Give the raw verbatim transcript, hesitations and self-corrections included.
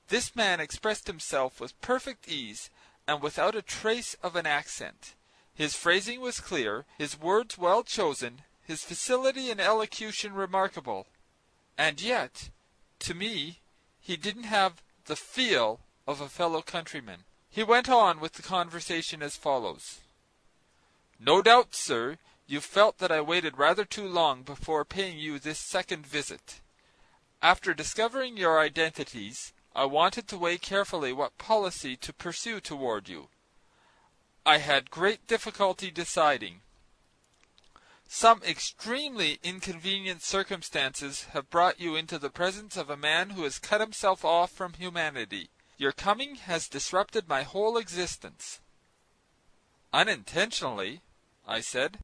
This man expressed himself with perfect ease, and without a trace of an accent. His phrasing was clear, his words well chosen, his facility in elocution remarkable. And yet, to me, he didn't have the feel of a fellow countryman. He went on with the conversation as follows. "No doubt, sir, you felt that I waited rather too long before paying you this second visit. After discovering your identities, I wanted to weigh carefully what policy to pursue toward you. I had great difficulty deciding. Some extremely inconvenient circumstances have brought you into the presence of a man who has cut himself off from humanity. Your coming has disrupted my whole existence." "Unintentionally," I said.